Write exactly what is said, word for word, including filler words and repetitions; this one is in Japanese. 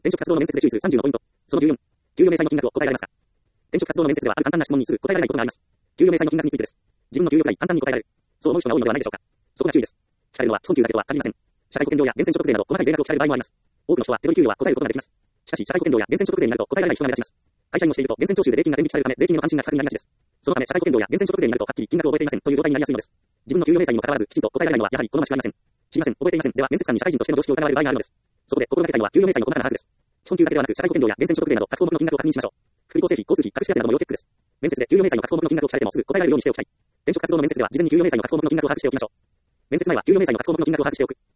転職活動の面接で注意するさんじゅうのポイント。そのじゅうよん、給与明細の金額を答えられますか？転職活動の面接ではある簡単な質問にすぐ答えられないことがあります。給与明細の金額についてです。自分の給与くらい簡単に答えられる。そう思う人が多いのではないでしょうか。そこが注意です。聞かれるのは基本給だけとは限りません。社会保険料や源泉所得税など細かい税額を聞かれる場合もあります。多くの人は手取り給与は答えることができます。しかし社会保険料や源泉所得税になると答えられない人が目立ちます。会社員をしていると源泉徴収で税金が天引きされるため税金の関心が高くなりがちです。そのため社会保険料や源泉所得税になるとはっきり金額を覚えていませんという状態になりやすいのです。自分の給与明細にもかかわらずきちんと答えられないのはやはり好ましくありません。知りません、覚えていませんでは面接官に社会人としての常識を疑われる場合があるのです。そこで心がけたいのは給与明細の細かな把握です。基本給だけではなく社会保険料や源泉所得税など各項目の金額を確認しましょう。福利厚生費、交通費、各種手当なども要チェックです。面接で給与明細の各項目の金額を聞かれてもすぐ答えられるようにしておきたい。転職活動の面接では事前に給与明細の各項目の金額を把握しておきましょう。面接前は給与明細の各項目の金額を把握しておく。